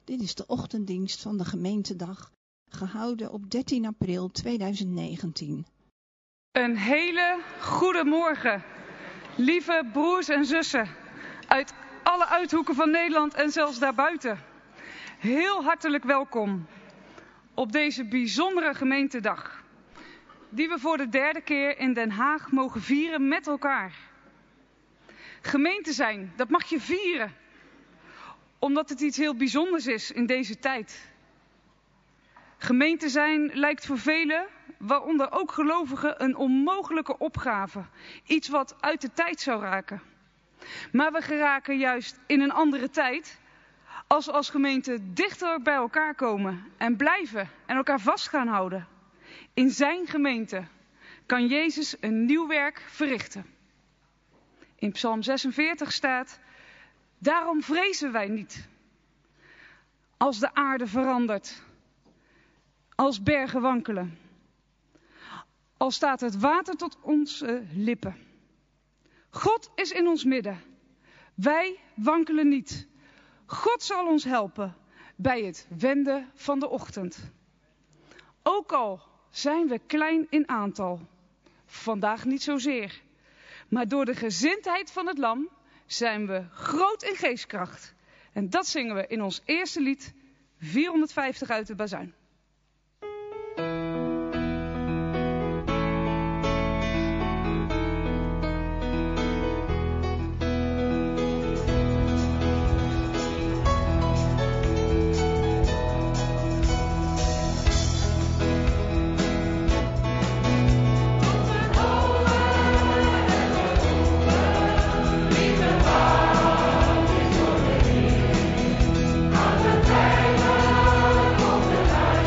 Dit is de ochtenddienst van de gemeentedag, gehouden op 13 april 2019. Een hele goede morgen, lieve broers en zussen uit alle uithoeken van Nederland en zelfs daarbuiten. Heel hartelijk welkom op deze bijzondere gemeentedag, die we voor de derde keer in Den Haag mogen vieren met elkaar. Gemeente zijn, dat mag je vieren, omdat het iets heel bijzonders is in deze tijd. Gemeente zijn lijkt voor velen, waaronder ook gelovigen, een onmogelijke opgave. Iets wat uit de tijd zou raken. Maar we geraken juist in een andere tijd als we als gemeente dichter bij elkaar komen en blijven en elkaar vast gaan houden. In zijn gemeente kan Jezus een nieuw werk verrichten. In Psalm 46 staat: daarom vrezen wij niet. Als de aarde verandert, als bergen wankelen, al staat het water tot onze lippen. God is in ons midden. Wij wankelen niet. God zal ons helpen bij het wenden van de ochtend. Ook al zijn we klein in aantal, vandaag niet zozeer, maar door de gezindheid van het lam zijn we groot in geestkracht. En dat zingen we in ons eerste lied, 450 uit de bazuin. Als het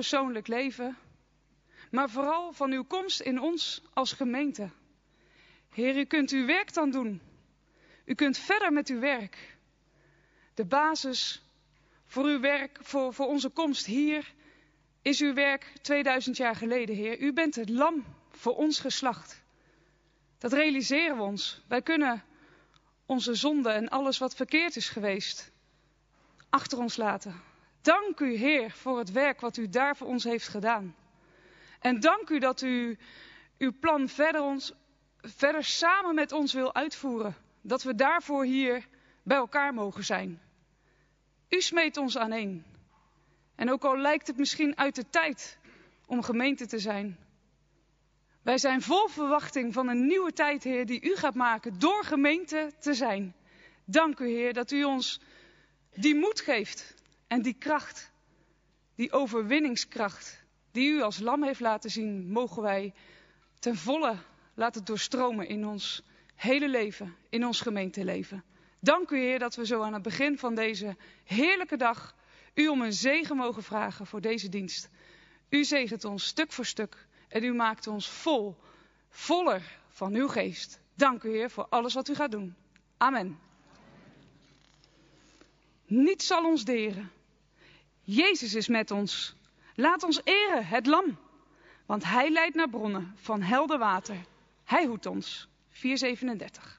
persoonlijk leven, maar vooral van uw komst in ons als gemeente. Heer, u kunt uw werk dan doen. U kunt verder met uw werk. De basis voor uw werk, voor onze komst hier, is uw werk 2000 jaar geleden, Heer. U bent het lam voor ons geslacht. Dat realiseren we ons. Wij kunnen onze zonde en alles wat verkeerd is geweest achter ons laten. Dank u, Heer, voor het werk wat u daar voor ons heeft gedaan. En dank u dat u uw plan verder samen met ons wil uitvoeren. Dat we daarvoor hier bij elkaar mogen zijn. U smeet ons aaneen. En ook al lijkt het misschien uit de tijd om gemeente te zijn. Wij zijn vol verwachting van een nieuwe tijd, Heer, die u gaat maken door gemeente te zijn. Dank u, Heer, dat u ons die moed geeft en die kracht, die overwinningskracht, die u als lam heeft laten zien, mogen wij ten volle laten doorstromen in ons hele leven, in ons gemeenteleven. Dank u, Heer, dat we zo aan het begin van deze heerlijke dag u om een zegen mogen vragen voor deze dienst. U zegent ons stuk voor stuk en u maakt ons voller van uw geest. Dank u, Heer, voor alles wat u gaat doen. Amen. Niets zal ons deren. Jezus is met ons. Laat ons eren, het lam. Want hij leidt naar bronnen van helder water. Hij hoedt ons. 4:37.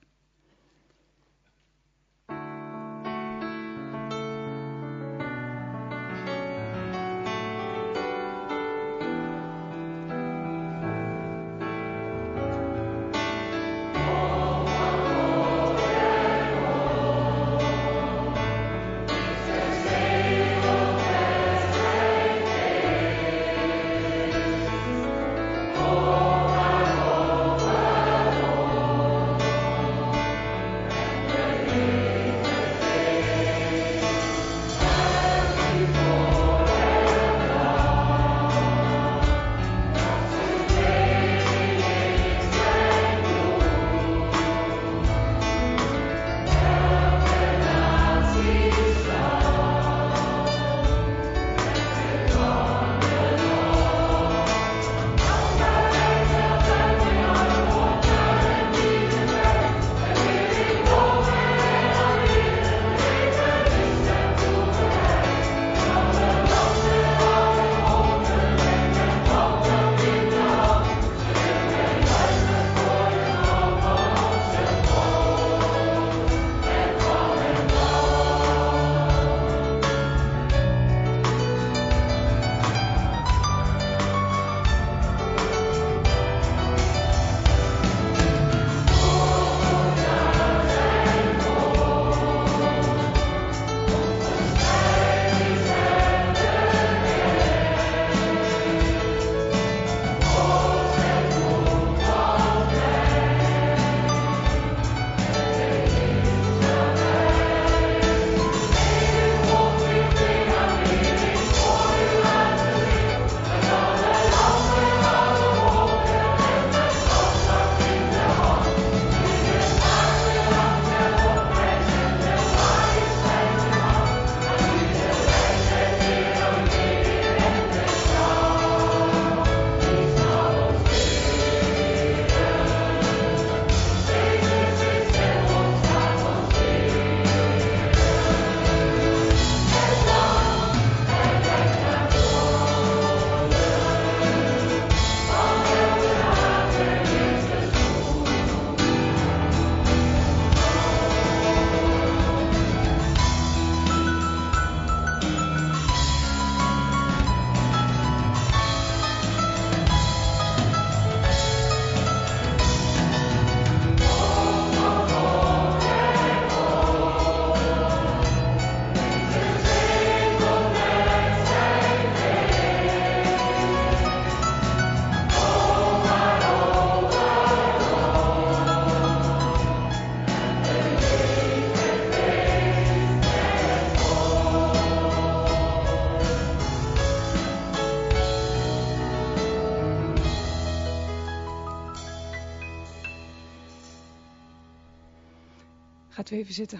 Gaat u even zitten.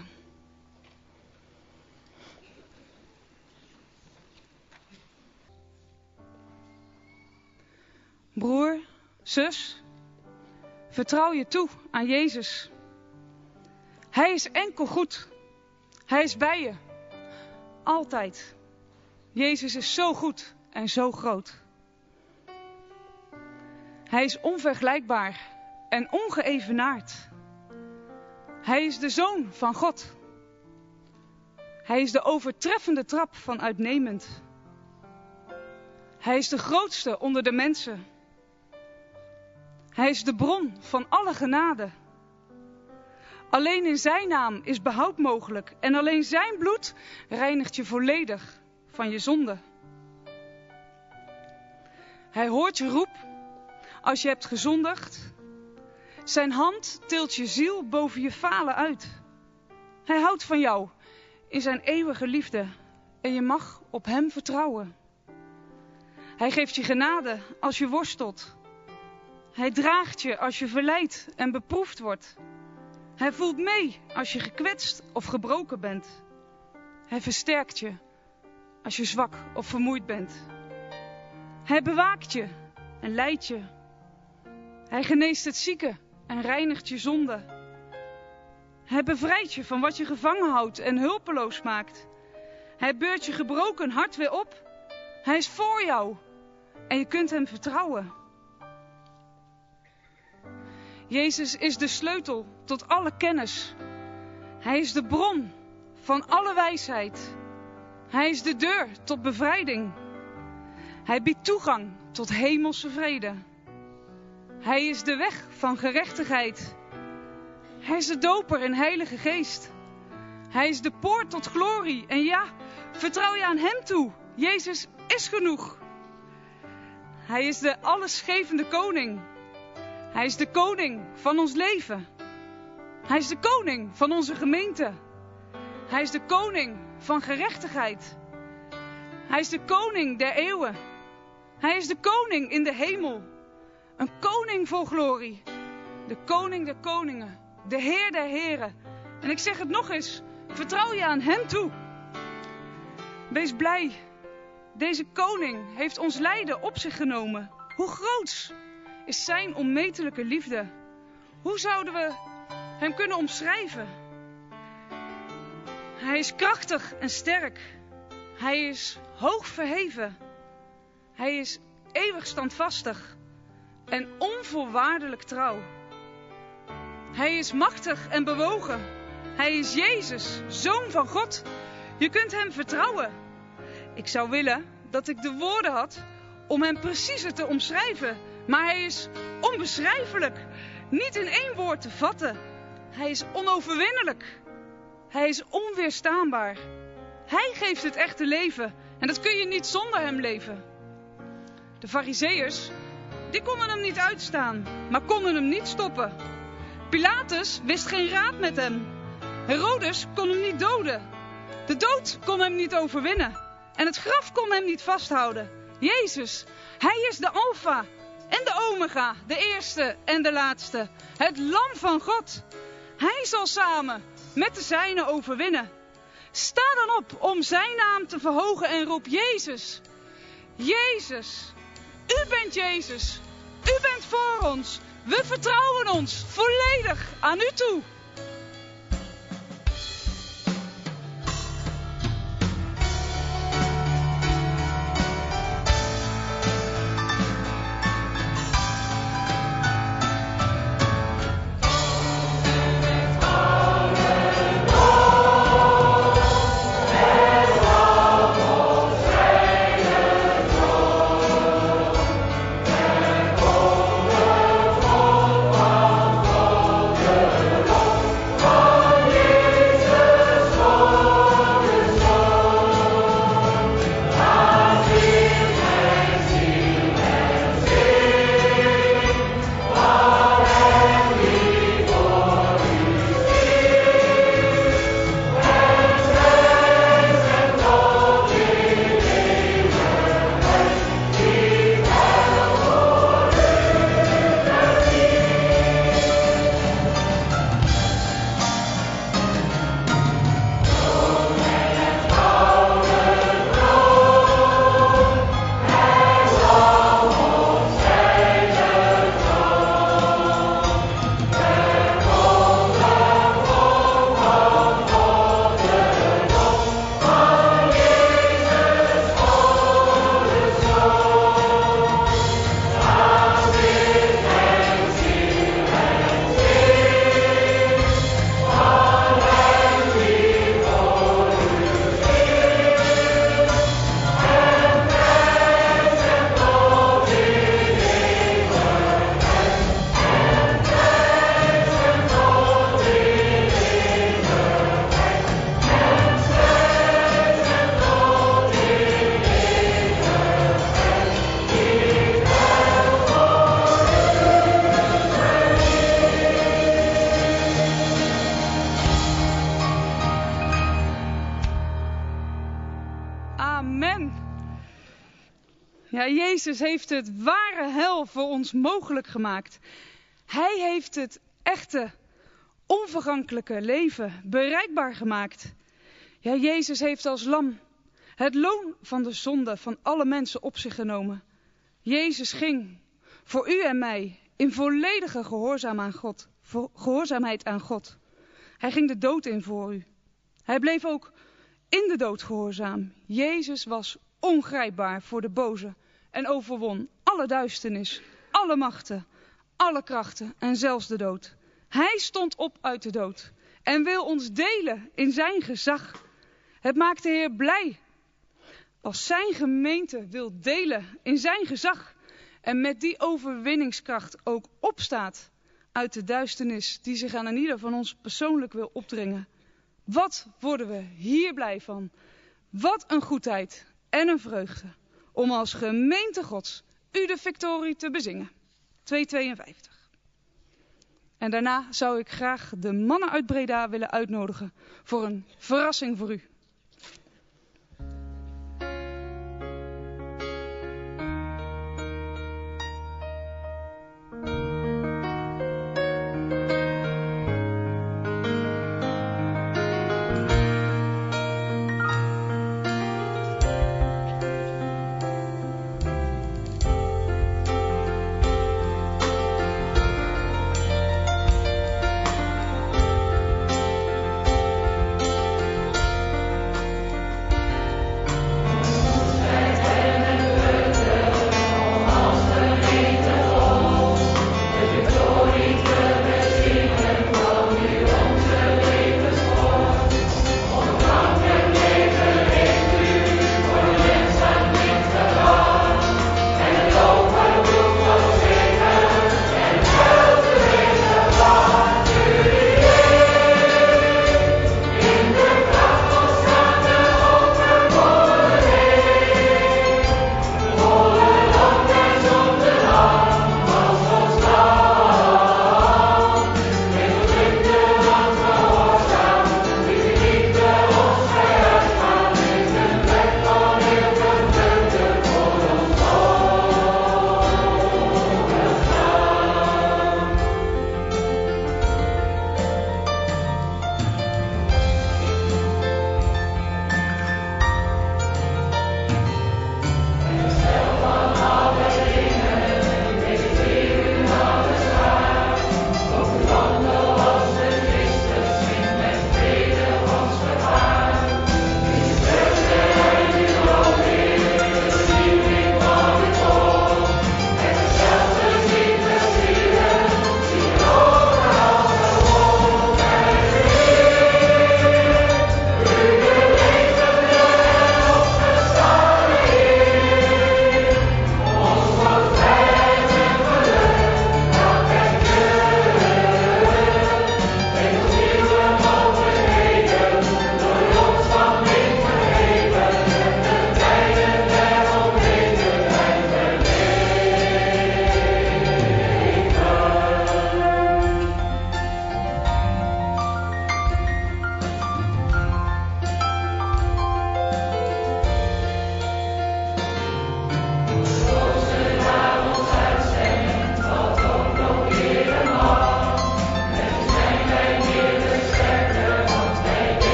Broer, zus, vertrouw je toe aan Jezus. Hij is enkel goed. Hij is bij je. Altijd. Jezus is zo goed en zo groot. Hij is onvergelijkbaar en ongeëvenaard. Hij is de Zoon van God. Hij is de overtreffende trap van uitnemend. Hij is de grootste onder de mensen. Hij is de bron van alle genade. Alleen in zijn naam is behoud mogelijk en alleen zijn bloed reinigt je volledig van je zonde. Hij hoort je roep als je hebt gezondigd. Zijn hand tilt je ziel boven je falen uit. Hij houdt van jou in zijn eeuwige liefde en je mag op hem vertrouwen. Hij geeft je genade als je worstelt. Hij draagt je als je verleid en beproefd wordt. Hij voelt mee als je gekwetst of gebroken bent. Hij versterkt je als je zwak of vermoeid bent. Hij bewaakt je en leidt je. Hij geneest het zieke en reinigt je zonde. Hij bevrijdt je van wat je gevangen houdt en hulpeloos maakt. Hij beurt je gebroken hart weer op. Hij is voor jou en je kunt hem vertrouwen. Jezus is de sleutel tot alle kennis. Hij is de bron van alle wijsheid. Hij is de deur tot bevrijding. Hij biedt toegang tot hemelse vrede. Hij is de weg van gerechtigheid. Hij is de doper in Heilige Geest. Hij is de poort tot glorie. En ja, vertrouw je aan hem toe. Jezus is genoeg. Hij is de allesgevende koning. Hij is de koning van ons leven. Hij is de koning van onze gemeente. Hij is de koning van gerechtigheid. Hij is de koning der eeuwen. Hij is de koning in de hemel. Een koning vol glorie. De koning der koningen. De Heer der heren. En ik zeg het nog eens. Vertrouw je aan hem toe. Wees blij. Deze koning heeft ons lijden op zich genomen. Hoe groots is zijn onmetelijke liefde. Hoe zouden we hem kunnen omschrijven? Hij is krachtig en sterk. Hij is hoog verheven. Hij is eeuwig standvastig en onvoorwaardelijk trouw. Hij is machtig en bewogen. Hij is Jezus, Zoon van God. Je kunt hem vertrouwen. Ik zou willen dat ik de woorden had om hem preciezer te omschrijven. Maar hij is onbeschrijfelijk. Niet in één woord te vatten. Hij is onoverwinnelijk. Hij is onweerstaanbaar. Hij geeft het echte leven. En dat kun je niet zonder hem leven. De Farizeeërs, die konden hem niet uitstaan, maar konden hem niet stoppen. Pilatus wist geen raad met hem. Herodes kon hem niet doden. De dood kon hem niet overwinnen. En het graf kon hem niet vasthouden. Jezus, hij is de Alfa en de Omega, de eerste en de laatste. Het Lam van God. Hij zal samen met de zijnen overwinnen. Sta dan op om zijn naam te verhogen en roep Jezus. Jezus, u bent Jezus. U bent voor ons. We vertrouwen ons volledig aan u toe. Ja, Jezus heeft het ware heil voor ons mogelijk gemaakt. Hij heeft het echte, onvergankelijke leven bereikbaar gemaakt. Ja, Jezus heeft als lam het loon van de zonde van alle mensen op zich genomen. Jezus ging voor u en mij in volledige gehoorzaamheid aan God. Hij ging de dood in voor u. Hij bleef ook in de dood gehoorzaam. Jezus was ongrijpbaar voor de boze en overwon alle duisternis, alle machten, alle krachten en zelfs de dood. Hij stond op uit de dood en wil ons delen in zijn gezag. Het maakt de Heer blij als zijn gemeente wil delen in zijn gezag en met die overwinningskracht ook opstaat uit de duisternis die zich aan ieder van ons persoonlijk wil opdringen. Wat worden we hier blij van? Wat een goedheid en een vreugde om als gemeente Gods u de victorie te bezingen. 252. En daarna zou ik graag de mannen uit Breda willen uitnodigen voor een verrassing voor u.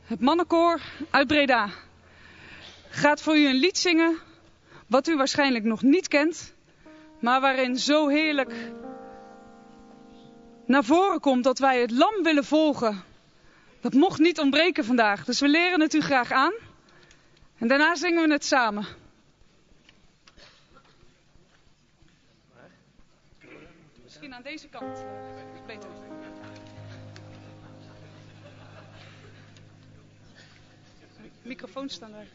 het mannenkoor uit Breda, gaat voor u een lied zingen wat u waarschijnlijk nog niet kent, maar waarin zo heerlijk naar voren komt dat wij het lam willen volgen. Dat mocht niet ontbreken vandaag, dus we leren het u graag aan. En daarna zingen we het samen. Misschien aan deze kant is beter. Microfoons staan daar.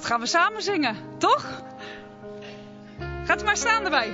dat gaan we samen zingen, toch? Gaat u maar staan erbij.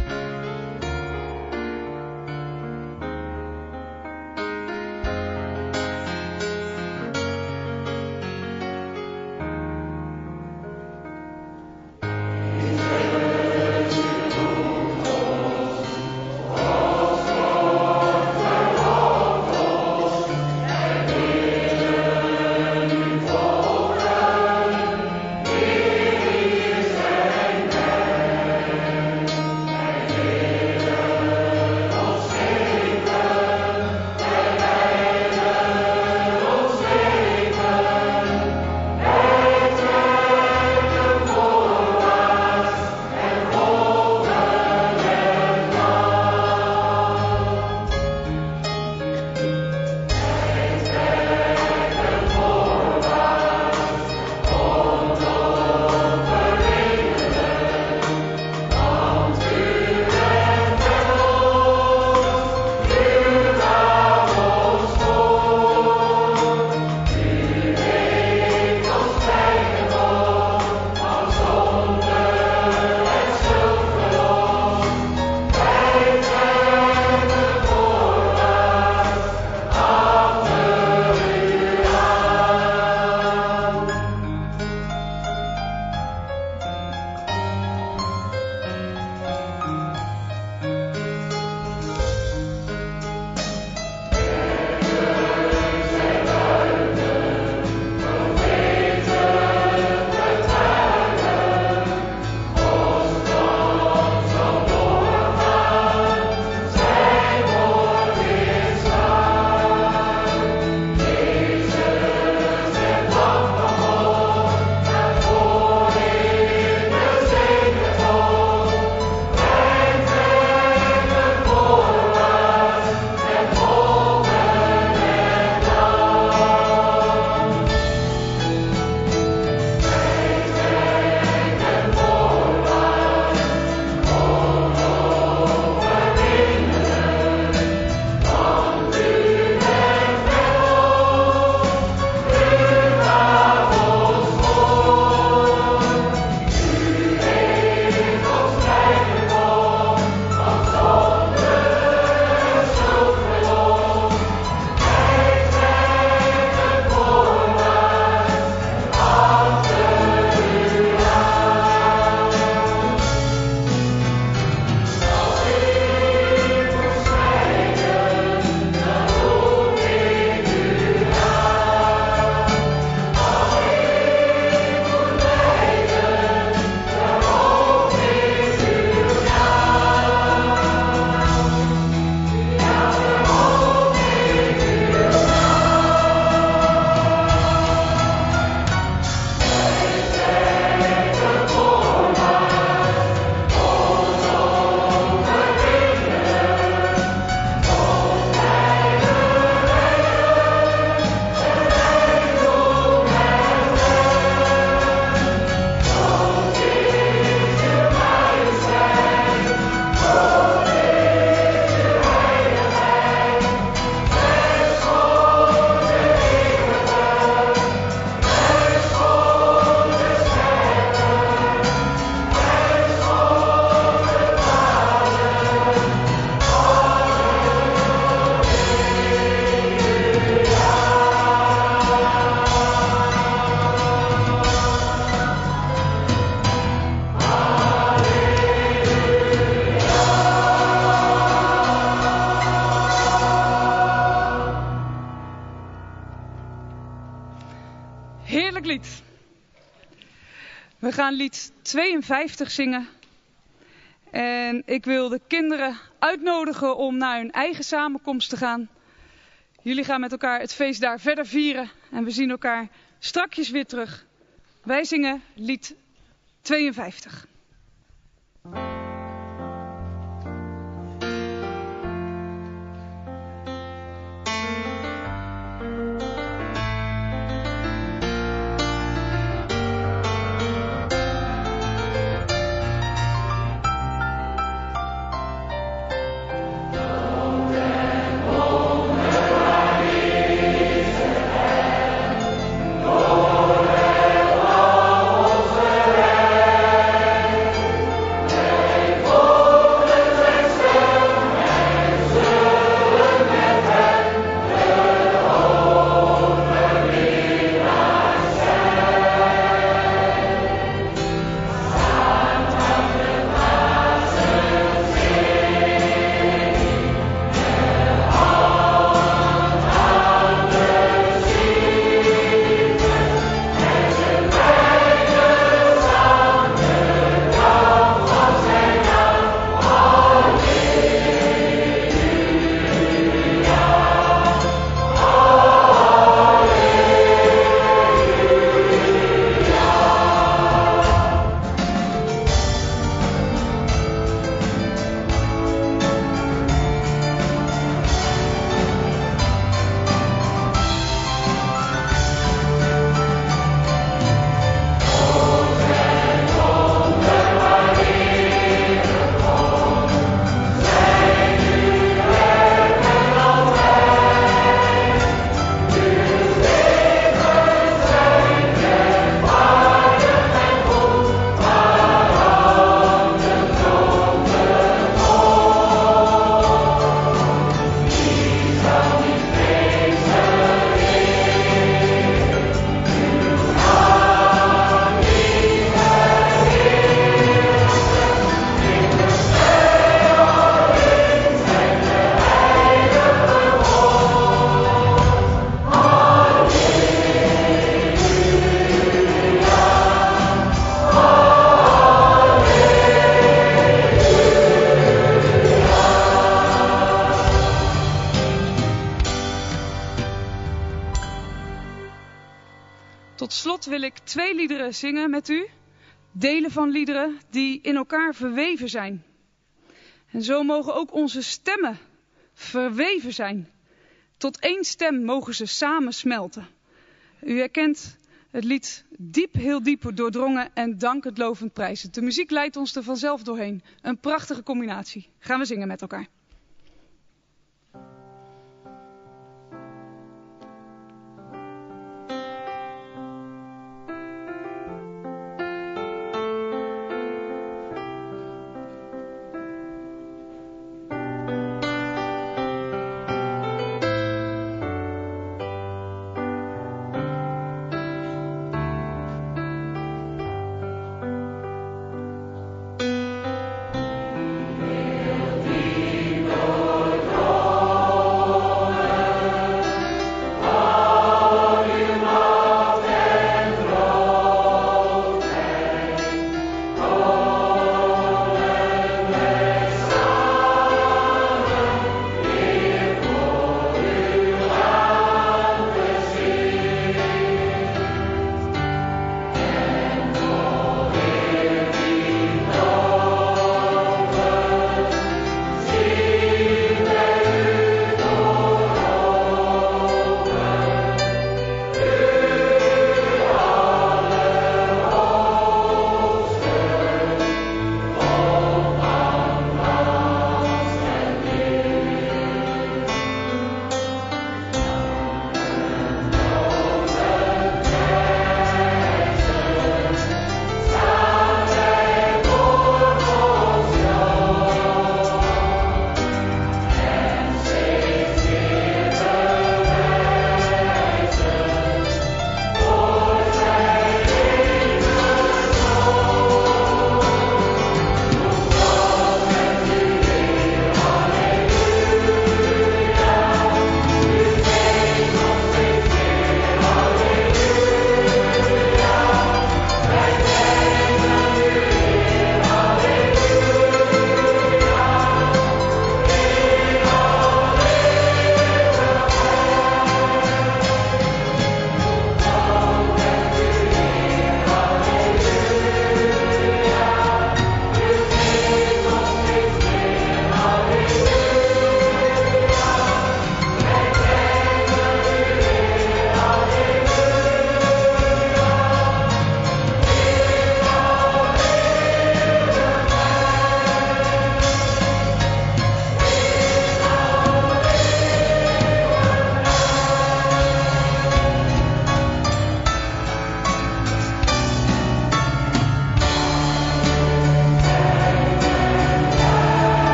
Heerlijk lied. We gaan lied 52 zingen. En ik wil de kinderen uitnodigen om naar hun eigen samenkomst te gaan. Jullie gaan met elkaar het feest daar verder vieren. En we zien elkaar strakjes weer terug. Wij zingen lied 52. Oh Tot slot wil ik 2 liederen zingen met u. Delen van liederen die in elkaar verweven zijn. En zo mogen ook onze stemmen verweven zijn. Tot 1 stem mogen ze samen smelten. U herkent het lied Diep, heel diep doordrongen en dankend lovend prijzen. De muziek leidt ons er vanzelf doorheen. Een prachtige combinatie. Gaan we zingen met elkaar.